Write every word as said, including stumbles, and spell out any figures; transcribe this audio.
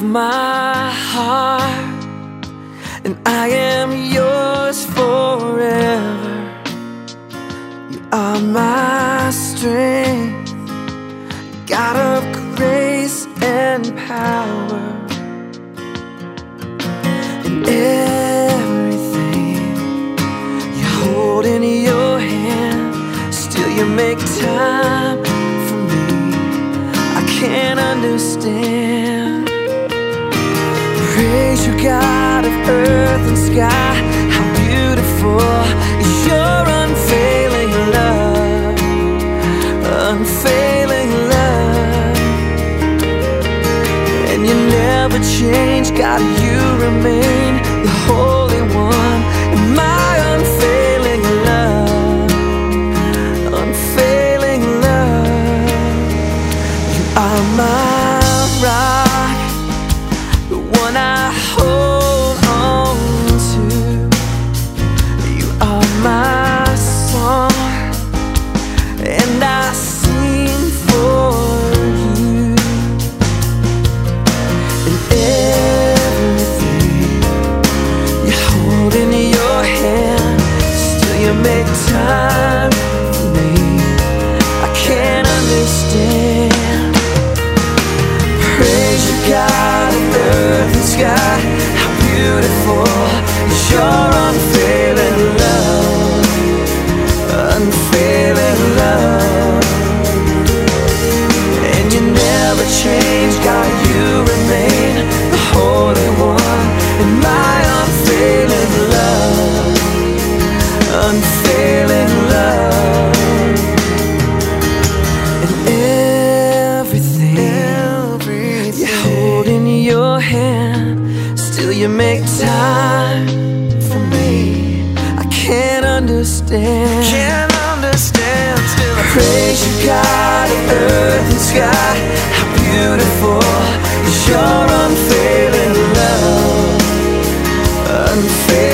of my heart, and I am yours forever. You are my strength, God of grace and power. And everything you hold in your hand, still you make time for me. I can't understand. Praise you, God of earth and sky. How beautiful is your unfailing love, unfailing love. And you never change, God, you remain the Holy One. And my unfailing love, unfailing love. You are my rock, the one I hold on to. You are my song, and I sing for you. And everything you hold in your hand, still you make time for me. I can't understand. Praise you, God of earth and sky. How beautiful is your unfailing love, unfailing love. And you never change, God, you remain the Holy One. And my unfailing love, unfailing love. And everything, everything you hold in your hand, still you make time for me. I can't understand, can't understand. Still I praise you, God of earth and sky. How beautiful is your unfailing love, unfailing